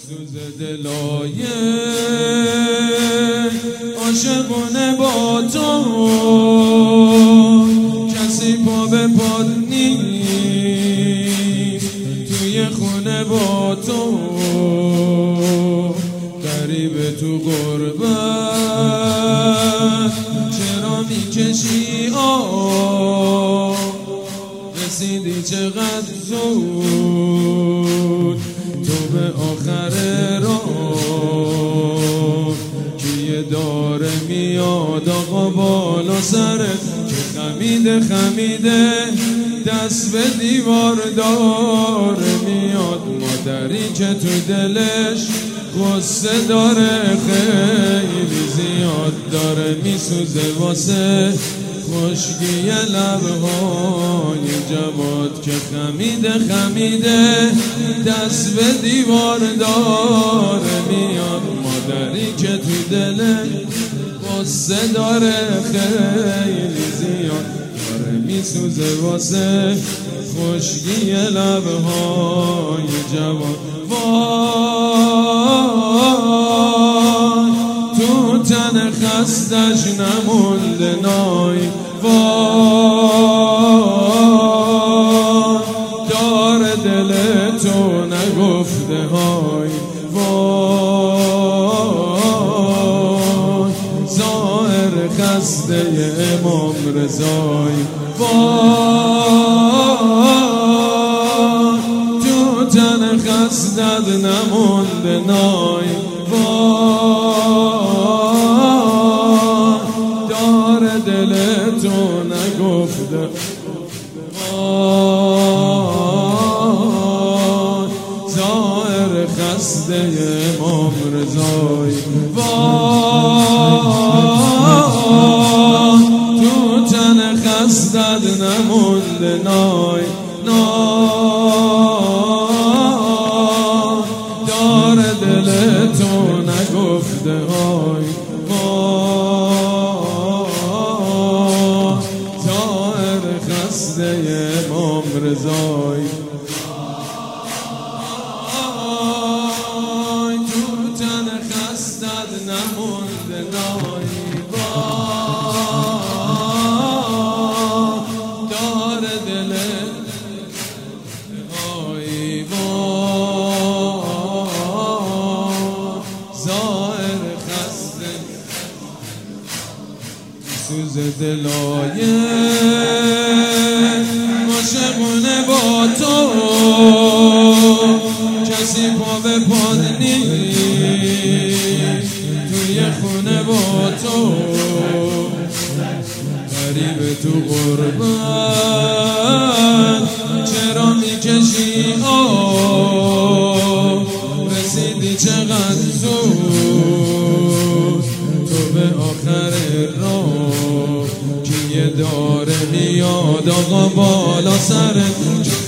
سوز دلای عاشقونه با تو کسی پا به پاد نیست توی خونه با تو غریب تو غربت چرا میکشی رسیدی چقدر زود تو به آخر راه کیه داره میاد آقا بالا سرت که خمیده دست به دیوار داره میاد مادری که تو دلش غصه داره خیلی زیاد داره میسوزه واسه خشکی لبهای جواد که خمیده دست به دیوار داره میاد مادری که تو دلش غصه داره خیلی زیاد داره میسوزه واسه خشکی لبهای جواد وای تو تن خستش نمونده نای وای داره دل تو نگفته های وای ظاهر خسته امام رضای وای تو تن خستت نمونده نای وای داره دل تو نگفته وای ظاهر خسته امام رضای وای تو تن خستت نمونده نای داره دل تو نگفته های ظاهر خسته امام رضای تو تن خستت نمونده نای داره دل ظاهر خسته سوز دلای عاشقونه با تو کسی پا به پاد نیست توی خونه با تو غریب تو غربت چرا میکشی رسیدی چقدر زود تو به آخر راه کیه داره میاد آقا بالا سرت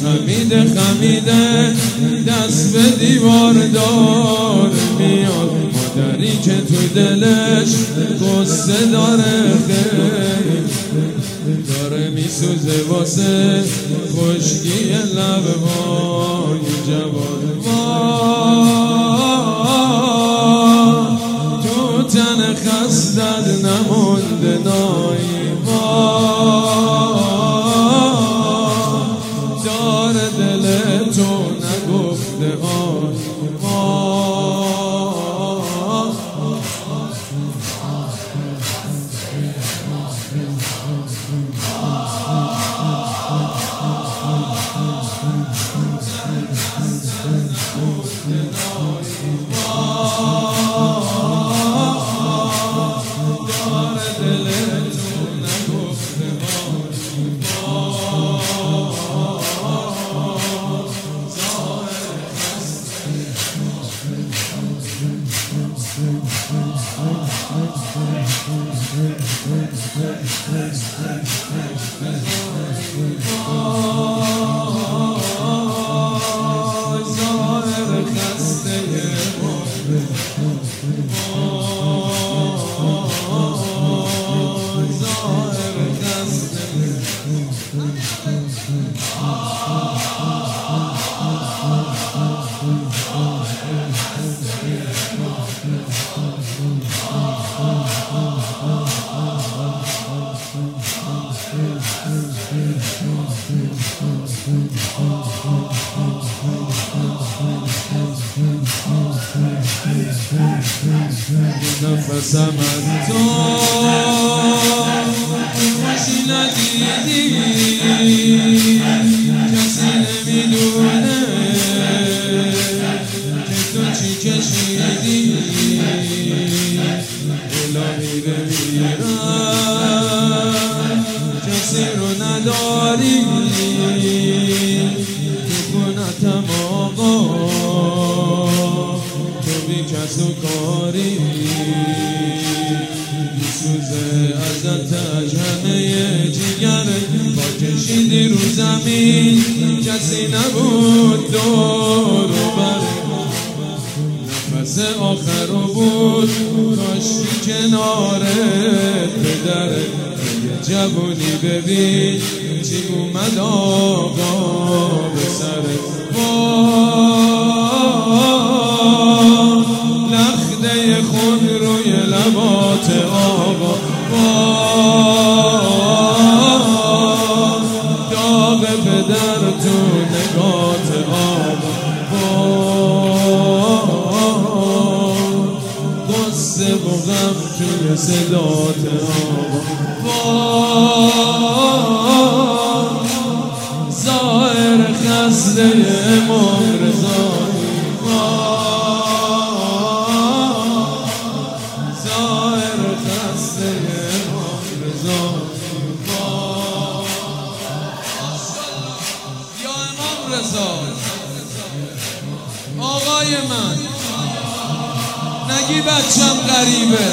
خمیده دست به دیوار داره میاد مادری که تو دلش غصه داره خیلی داره میسوزه واسه خشکی لبهای جوان تو تن خستت نمونده نای داره دل تو نگفته نفسم از تو خوشی ندیدی کسی نمیدونه که تو چی کشیدی الهی بمیرم کسی رو نداری تو خونتم آقا تو بی کس و کاری میسوزه ازتش همه جگر با کشیدی رو زمین کسی نبود دور و بر نفس آخر رو بود کاشکی کنارت پدره جوونی ببین چی اومد آقا به سرت لخته خون روی لبات آقا داغ پدر تو نگات آقا غصه و غم توی صدات آقا ظاهر خسته امام رضایی ظاهر خسته امام رضایی یا امام رضا آقای من نگی بچم غریبه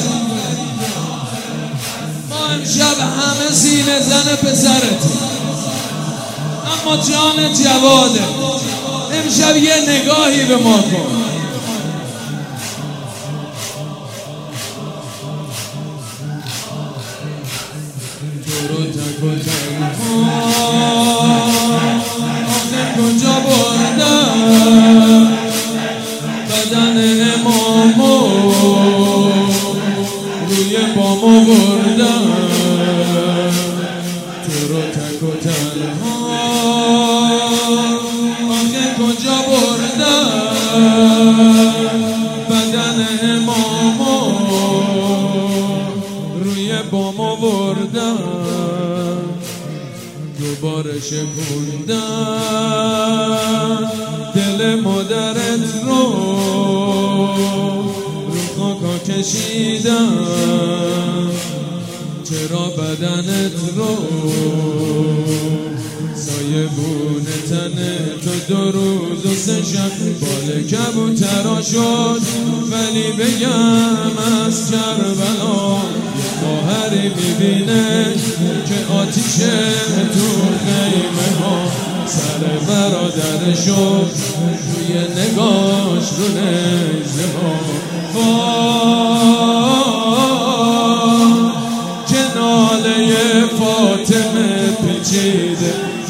ما امشب همه سینه زن پسرت اما جان جواده امشب یه نگاهی به ما کن تو رو تک و تنها آخر کجا بردم بدن امامو روی بامو بردم تو رو تک و تنها آخه کجا بردم بدن امامو روی بامو بردم دوباره شکوندم دل مادرت رو خاکا کشیدم چرا بدنت رو سایه بونه تنه تو 2 روز و 3 شب بال کبوترا شد ولی بگم از کربلا یه خواهری میبینه که آتیشه تو خیمه ها سر برادرشو روی نگاش رو نجده ها کناله فاطمه پیچیده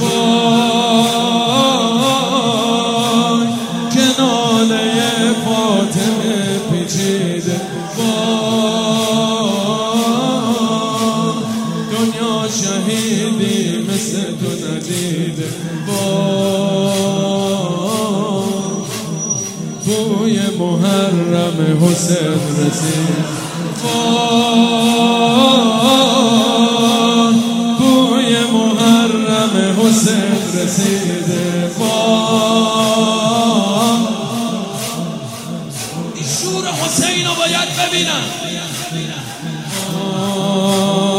کناله فاطمه پیچیده دنیا شهیدی مثل تو ندیده بوی محرم حسین رسید بوی محرم حسین رسیده این شور حسین رو باید ببینم